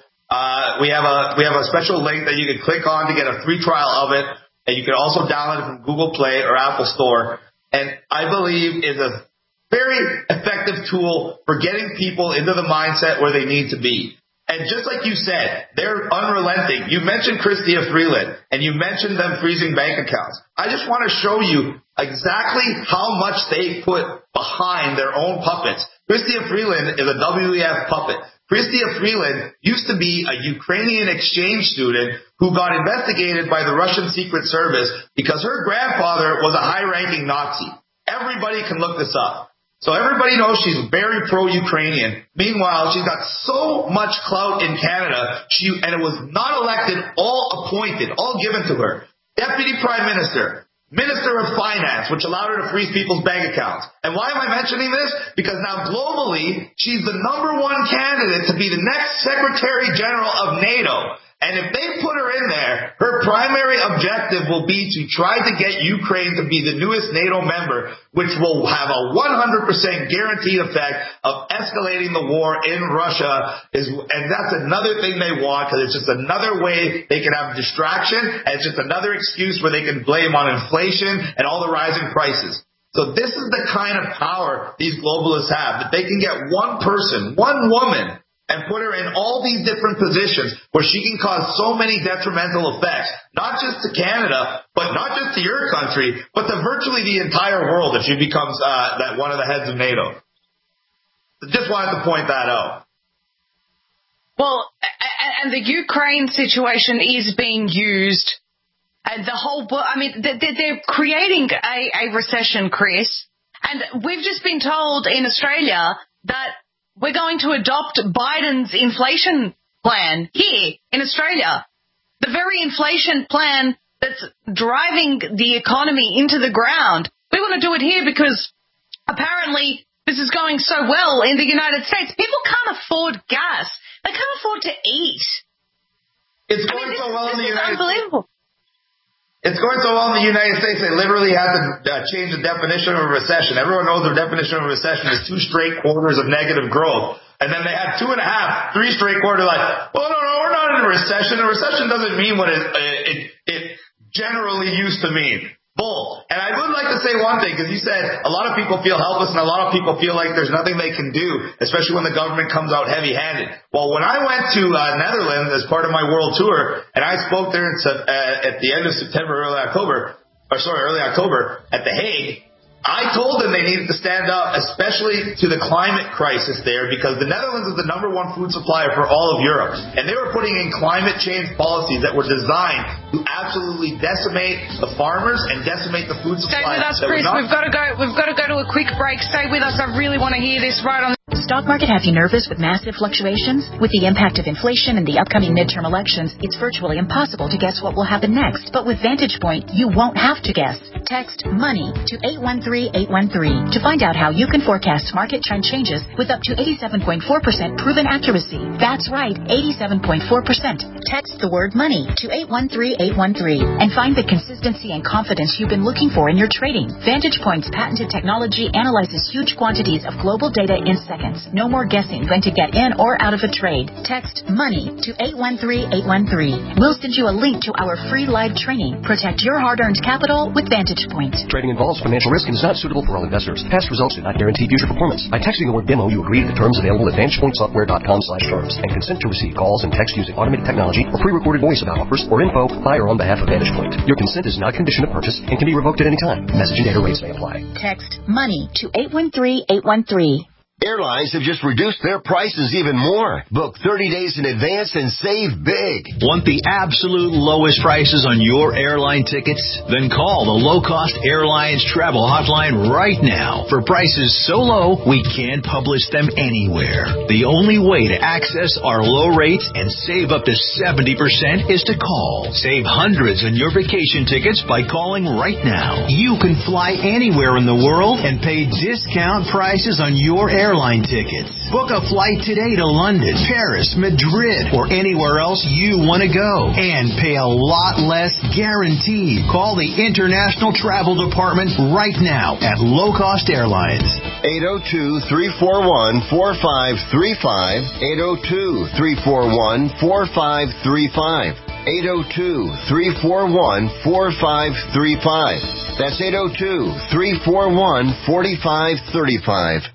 We have a special link that you can click on to get a free trial of it, and you can also download it from Google Play or Apple Store. And I believe is a very effective tool for getting people into the mindset where they need to be. And just like you said, they're unrelenting. You mentioned Chrystia Freeland, and you mentioned them freezing bank accounts. I just want to show you exactly how much they put behind their own puppets. Chrystia Freeland is a WEF puppet. Chrystia Freeland used to be a Ukrainian exchange student who got investigated by the Russian Secret Service because her grandfather was a high-ranking Nazi. Everybody can look this up. So everybody knows she's very pro-Ukrainian. Meanwhile, she's got so much clout in Canada, and it was not elected, all appointed, all given to her. Deputy Prime Minister, Minister of Finance, which allowed her to freeze people's bank accounts. And why am I mentioning this? Because now globally, she's the #1 candidate to be the next Secretary General of NATO. And if they put her in there, her primary objective will be to try to get Ukraine to be the newest NATO member, which will have a 100% guaranteed effect of escalating the war in Russia. And that's another thing they want, because it's just another way they can have distraction, and it's just another excuse where they can blame on inflation and all the rising prices. So this is the kind of power these globalists have, that they can get one person, one woman, and put her in all these different positions where she can cause so many detrimental effects, not just to Canada, but not just to your country, but to virtually the entire world if she becomes one of the heads of NATO. Just wanted to point that out. Well, and the Ukraine situation is being used, and the whole, I mean, they're creating a recession, Chris, and we've just been told in Australia that we're going to adopt Biden's inflation plan here in Australia. The very inflation plan that's driving the economy into the ground. We want to do it here because apparently this is going so well in the United States. People can't afford gas. They can't afford to eat. It's going so well in the United States. It's going so well in the United States, they literally had to change the definition of a recession. Everyone knows the definition of a recession is 2 straight quarters of negative growth. And then they had 2.5, 3 straight quarters like, well, no, we're not in a recession. A recession doesn't mean what it generally used to mean. Bull. And I would like to say one thing, because you said a lot of people feel helpless and a lot of people feel like there's nothing they can do, especially when the government comes out heavy-handed. Well, when I went to Netherlands as part of my world tour, and I spoke there at the end of September, early October at The Hague, I told them they needed to stand up, especially to the climate crisis there, because the Netherlands is the #1 food supplier for all of Europe. And they were putting in climate change policies that were designed to absolutely decimate the farmers and decimate the food supply. Stay with us, Chris. We've got to go to a quick break. Stay with us. I really want to hear this right on. The stock market have you nervous with massive fluctuations? With the impact of inflation and the upcoming midterm elections, it's virtually impossible to guess what will happen next. But with Vantage Point, you won't have to guess. Text MONEY to 813-813 to find out how you can forecast market trend changes with up to 87.4% proven accuracy. That's right, 87.4%. Text the word MONEY to 813-813 and find the consistency and confidence you've been looking for in your trading. Vantage Point's patented technology analyzes huge quantities of global data in seconds. No more guessing when to get in or out of a trade. Text MONEY to 813-813. We'll send you a link to our free live training. Protect your hard-earned capital with Vantage Point. Trading involves financial risk and is not suitable for all investors. Past results do not guarantee future performance. By texting the word demo, you agree to the terms available at VantagePointSoftware.com/terms and consent to receive calls and text using automated technology or pre-recorded voice about offers or info by or on behalf of Vantage Point. Your consent is not a condition of purchase and can be revoked at any time. Message and data rates may apply. Text MONEY to 813-813. Airlines have just reduced their prices even more. Book 30 days in advance and save big. Want the absolute lowest prices on your airline tickets? Then call the Low Cost Airlines Travel Hotline right now. For prices so low, we can't publish them anywhere. The only way to access our low rates and save up to 70% is to call. Save hundreds on your vacation tickets by calling right now. You can fly anywhere in the world and pay discount prices on your airline tickets. Book a flight today to London, Paris, Madrid, or anywhere else you want to go and pay a lot less guaranteed. Call the International Travel Department right now at Low Cost Airlines. 802-341-4535. 802-341-4535. 802-341-4535. That's 802-341-4535.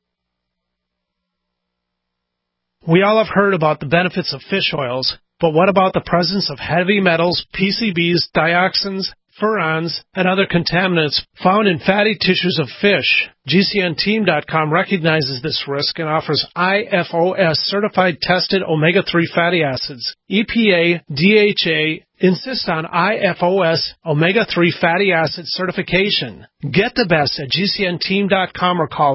We all have heard about the benefits of fish oils, but what about the presence of heavy metals, PCBs, dioxins, furans, and other contaminants found in fatty tissues of fish? GCNteam.com recognizes this risk and offers IFOS certified tested omega-3 fatty acids. EPA, DHA insist on IFOS omega-3 fatty acid certification. Get the best at GCNteam.com or call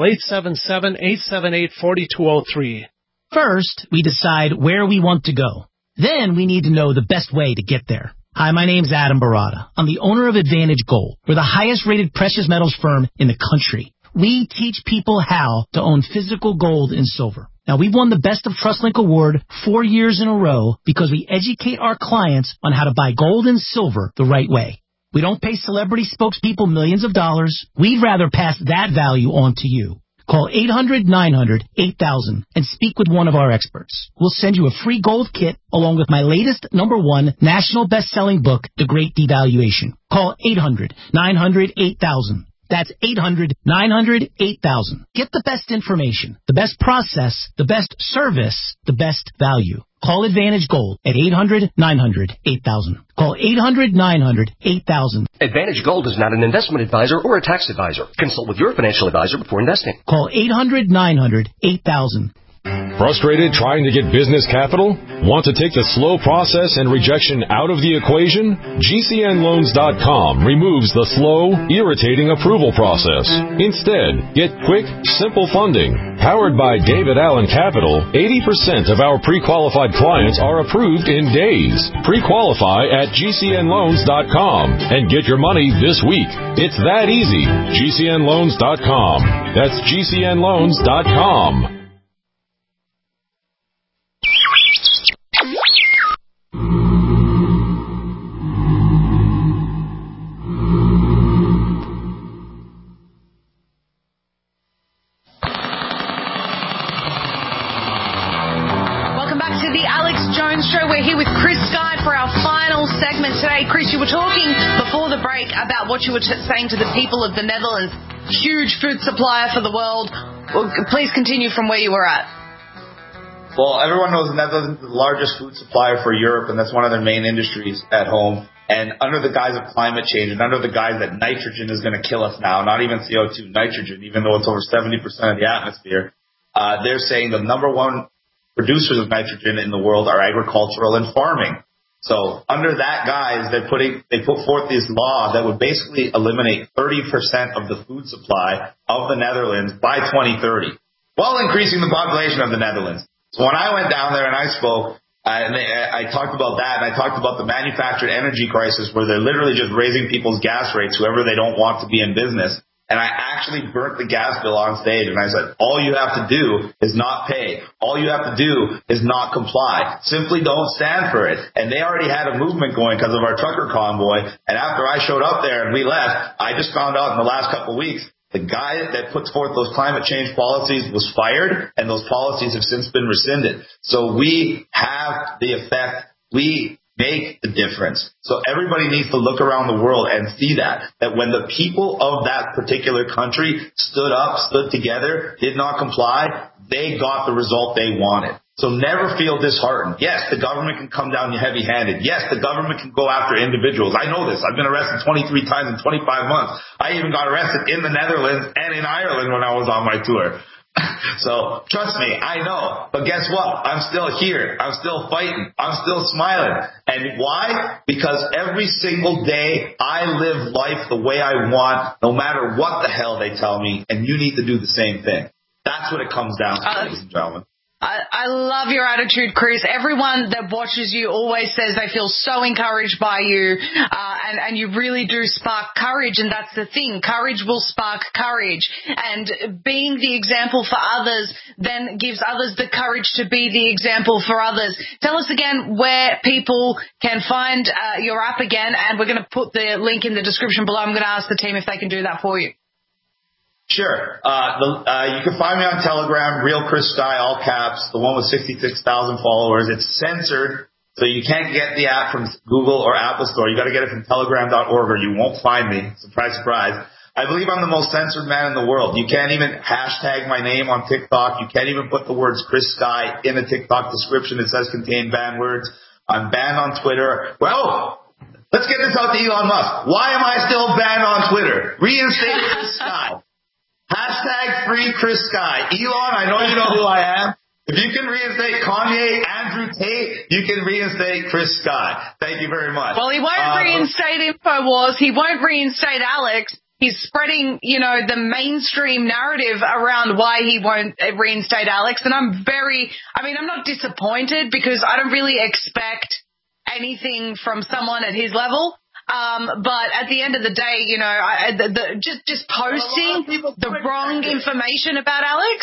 877-878-4203. First, we decide where we want to go. Then we need to know the best way to get there. Hi, my name's Adam Barada. I'm the owner of Advantage Gold. We're the highest rated precious metals firm in the country. We teach people how to own physical gold and silver. Now, we've won the Best of TrustLink Award 4 years in a row because we educate our clients on how to buy gold and silver the right way. We don't pay celebrity spokespeople millions of dollars. We'd rather pass that value on to you. Call 800-900-8000 and speak with one of our experts. We'll send you a free gold kit along with my latest #1 national best-selling book, The Great Devaluation. Call 800-900-8000. That's 800-900-8000. Get the best information, the best process, the best service, the best value. Call Advantage Gold at 800-900-8000. Call 800-900-8000. Advantage Gold is not an investment advisor or a tax advisor. Consult with your financial advisor before investing. Call 800-900-8000. Frustrated trying to get business capital? Want to take the slow process and rejection out of the equation? GCNloans.com removes the slow, irritating approval process. Instead, get quick, simple funding. Powered by David Allen Capital, 80% of our pre-qualified clients are approved in days. Pre-qualify at GCNloans.com and get your money this week. It's that easy. GCNloans.com. That's GCNloans.com. We're here with Chris Sky for our final segment today. Chris, you were talking before the break about what you were saying to the people of the Netherlands. Huge food supplier for the world. Well, please continue from where you were at. Well, everyone knows the Netherlands is the largest food supplier for Europe, and that's one of their main industries at home. And under the guise of climate change and under the guise that nitrogen is going to kill us now, not even CO2, nitrogen, even though it's over 70% of the atmosphere, they're saying the number one producers of nitrogen in the world are agricultural and farming. So under that guise, they put forth this law that would basically eliminate 30% of the food supply of the Netherlands by 2030, while increasing the population of the Netherlands. So when I went down there and I spoke, I talked about that, and I talked about the manufactured energy crisis where they're literally just raising people's gas rates, whoever they don't want to be in business. And I actually burnt the gas bill on stage, and I said, all you have to do is not pay. All you have to do is not comply. Simply don't stand for it. And they already had a movement going because of our trucker convoy. And after I showed up there and we left, I just found out in the last couple of weeks, the guy that puts forth those climate change policies was fired, and those policies have since been rescinded. So we have the effect. We make the difference. So everybody needs to look around the world and see that when the people of that particular country stood up, stood together, did not comply, they got the result they wanted. So never feel disheartened. Yes, the government can come down heavy-handed. Yes, the government can go after individuals. I know this. I've been arrested 23 times in 25 months. I even got arrested in the Netherlands and in Ireland when I was on my tour. So trust me, I know. But guess what? I'm still here. I'm still fighting. I'm still smiling. And why? Because every single day I live life the way I want, no matter what the hell they tell me. And you need to do the same thing. That's what it comes down to, ladies and gentlemen. I love your attitude, Chris. Everyone that watches you always says they feel so encouraged by you, and you really do spark courage, and that's the thing. Courage will spark courage, and being the example for others then gives others the courage to be the example for others. Tell us again where people can find your app again, and we're going to put the link in the description below. I'm going to ask the team if they can do that for you. Sure. You can find me on Telegram, Real Chris Sky, all caps, the one with 66,000 followers. It's censored, so you can't get the app from Google or Apple Store. You got to get it from telegram.org or you won't find me. Surprise, surprise. I believe I'm the most censored man in the world. You can't even hashtag my name on TikTok. You can't even put the words Chris Sky in a TikTok description. It says contain banned words. I'm banned on Twitter. Well, let's get this out to Elon Musk. Why am I still banned on Twitter? Reinstate Chris Sky. Hashtag free Chris Sky. Elon, I know you know who I am. If you can reinstate Kanye, Andrew Tate, you can reinstate Chris Sky. Thank you very much. Well, he won't reinstate InfoWars. He won't reinstate Alex. He's spreading, the mainstream narrative around why he won't reinstate Alex. And I'm not disappointed because I don't really expect anything from someone at his level. But at the end of the day, just posting the wrong information about Alex.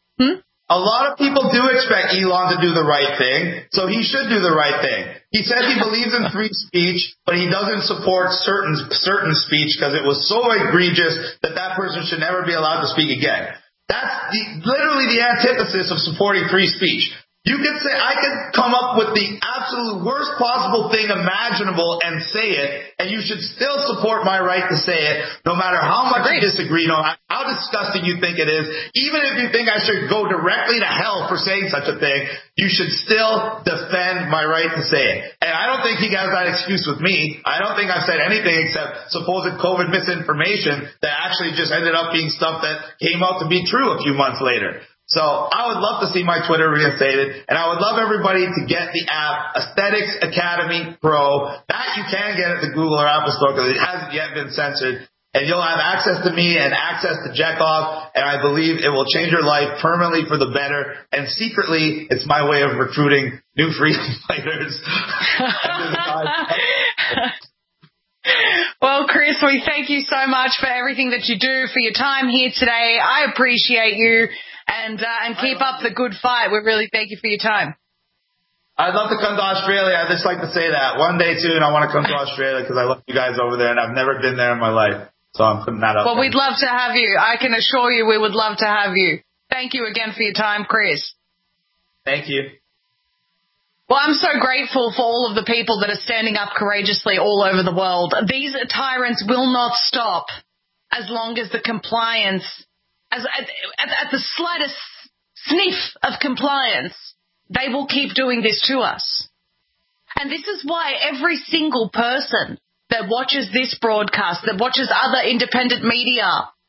A lot of people do expect Elon to do the right thing, so he should do the right thing. He says he believes in free speech, but he doesn't support certain speech because it was so egregious that person should never be allowed to speak again. That's literally the antithesis of supporting free speech. You could say, I could come up with the absolute worst possible thing imaginable and say it, and you should still support my right to say it, no matter how much you disagree, no matter how disgusting you think it is. Even if you think I should go directly to hell for saying such a thing, you should still defend my right to say it. And I don't think he has that excuse with me. I don't think I've said anything except supposed COVID misinformation that actually just ended up being stuff that came out to be true a few months later. So I would love to see my Twitter reinstated, and I would love everybody to get the app Aesthetics Academy Pro. That you can get at the Google or Apple Store because it hasn't yet been censored. And you'll have access to me and access to Jekov, and I believe it will change your life permanently for the better. And secretly, it's my way of recruiting new freedom fighters. Well, Chris, we thank you so much for everything that you do, for your time here today. I appreciate you. And keep up the good fight. We really thank you for your time. I'd love to come to Australia. I'd just like to say that. One day soon I want to come to Australia because I love you guys over there and I've never been there in my life. So I'm putting that up. Well, we'd love to have you. I can assure you we would love to have you. Thank you again for your time, Chris. Thank you. Well, I'm so grateful for all of the people that are standing up courageously all over the world. These tyrants will not stop as long as the compliance at the slightest sniff of compliance, they will keep doing this to us. And this is why every single person that watches this broadcast, that watches other independent media,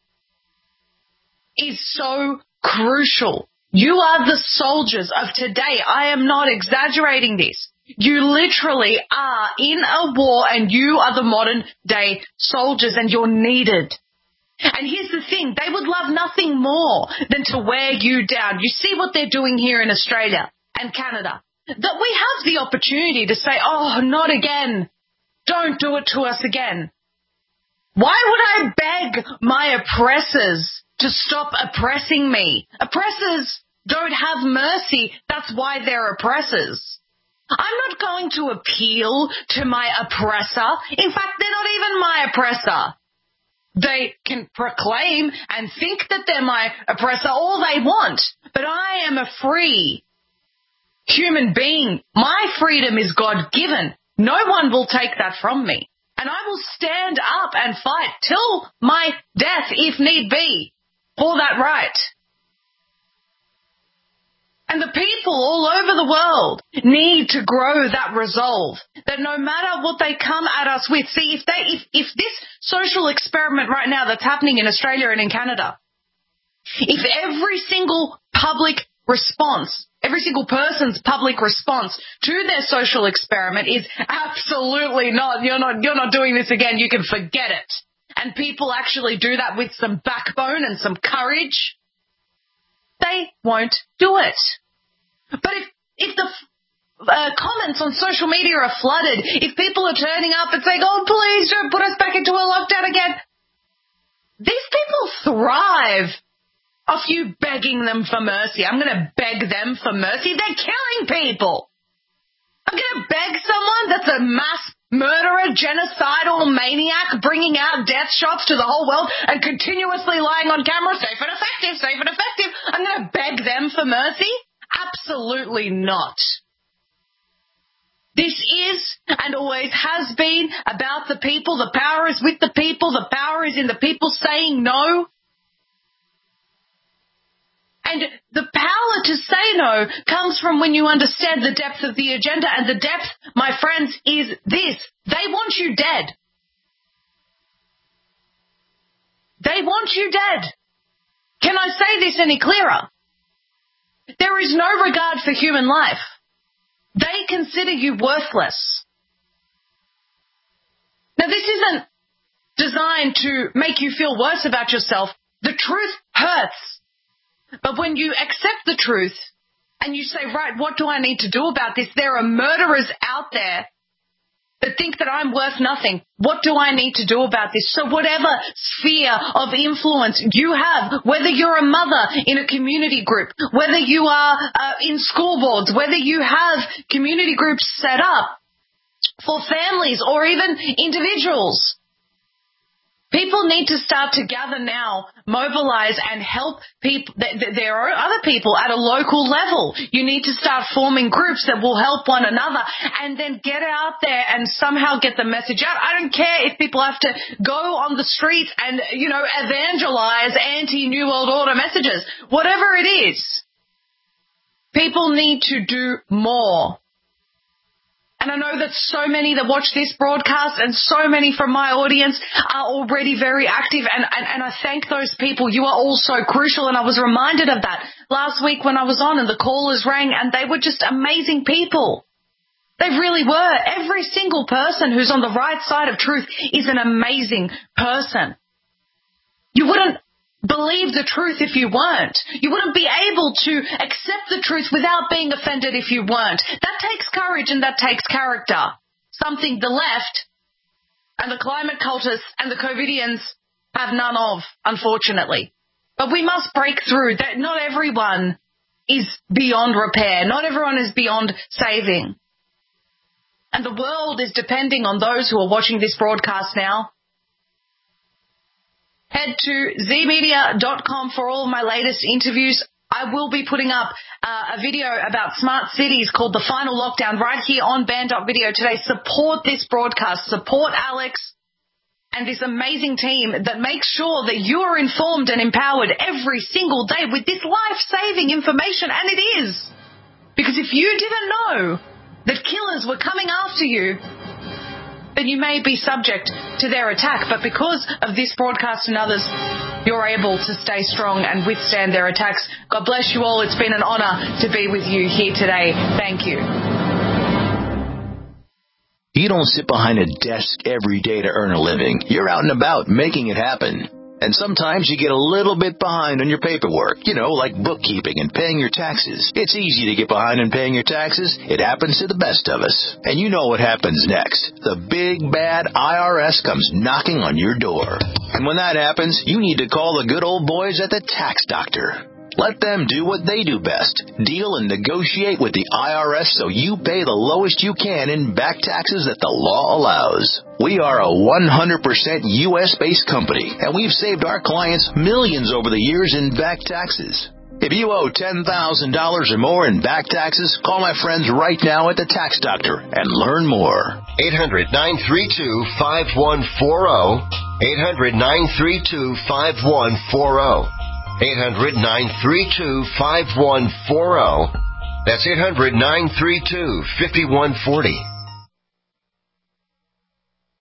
is so crucial. You are the soldiers of today. I am not exaggerating this. You literally are in a war and you are the modern day soldiers and you're needed. And here's the thing, they would love nothing more than to wear you down. You see what they're doing here in Australia and Canada. That we have the opportunity to say, oh, not again. Don't do it to us again. Why would I beg my oppressors to stop oppressing me? Oppressors don't have mercy. That's why they're oppressors. I'm not going to appeal to my oppressor. In fact, they're not even my oppressor. They can proclaim and think that they're my oppressor all they want, but I am a free human being. My freedom is God-given. No one will take that from me. And I will stand up and fight till my death, if need be, for that right. And the people all over the world need to grow that resolve, that no matter what they come at us with, see, if this social experiment right now that's happening in Australia and in Canada, If every single person's public response to their social experiment is absolutely not, you're not doing this again, you can forget it. And people actually do that with some backbone and some courage, they won't do it. But if the comments on social media are flooded, if people are turning up and saying, oh, please don't put us back into a lockdown again, these people thrive off you begging them for mercy. I'm going to beg them for mercy. They're killing people. I'm going to beg someone that's a mass murderer, genocidal maniac, bringing out death shots to the whole world and continuously lying on camera, safe and effective, safe and effective. I'm going to beg them for mercy? Absolutely not. This is and always has been about the people. The power is with the people. The power is in the people saying no. And the power to say no comes from when you understand the depth of the agenda. And the depth, my friends, is this. They want you dead. They want you dead. Can I say this any clearer? There is no regard for human life. They consider you worthless. Now, this isn't designed to make you feel worse about yourself. The truth hurts. But when you accept the truth and you say, right, what do I need to do about this? There are murderers out there that think that I'm worth nothing. What do I need to do about this? So whatever sphere of influence you have, whether you're a mother in a community group, whether you are in school boards, whether you have community groups set up for families or even individuals, people need to start to gather now, mobilize, and help people. There are other people at a local level. You need to start forming groups that will help one another and then get out there and somehow get the message out. I don't care if people have to go on the streets and, evangelize anti-New World Order messages. Whatever it is, people need to do more. And I know that so many that watch this broadcast and so many from my audience are already very active, and I thank those people. You are all so crucial, and I was reminded of that last week when I was on and the callers rang, and they were just amazing people. They really were. Every single person who's on the right side of truth is an amazing person. You wouldn't believe the truth if you weren't. You wouldn't be able to accept the truth without being offended if you weren't. That takes courage and that takes character. Something the left and the climate cultists and the COVIDians have none of, unfortunately. But we must break through that. Not everyone is beyond repair. Not everyone is beyond saving. And the world is depending on those who are watching this broadcast now. Head to zmedia.com for all of my latest interviews. I will be putting up a video about smart cities called The Final Lockdown right here on Band.video today. Support this broadcast. Support Alex and this amazing team that makes sure that you are informed and empowered every single day with this life-saving information. And it is. Because if you didn't know that killers were coming after you, then you may be subject to their attack. But because of this broadcast and others, you're able to stay strong and withstand their attacks. God bless you all. It's been an honor to be with you here today. Thank you. You don't sit behind a desk every day to earn a living. You're out and about making it happen. And sometimes you get a little bit behind on your paperwork, like bookkeeping and paying your taxes. It's easy to get behind on paying your taxes. It happens to the best of us. And you know what happens next. The big, bad IRS comes knocking on your door. And when that happens, you need to call the good old boys at the Tax Doctor. Let them do what they do best. Deal and negotiate with the IRS so you pay the lowest you can in back taxes that the law allows. We are a 100% U.S.-based company, and we've saved our clients millions over the years in back taxes. If you owe $10,000 or more in back taxes, call my friends right now at the Tax Doctor and learn more. 800-932-5140. 800-932-5140. 800-932-5140. That's 800-932-5140.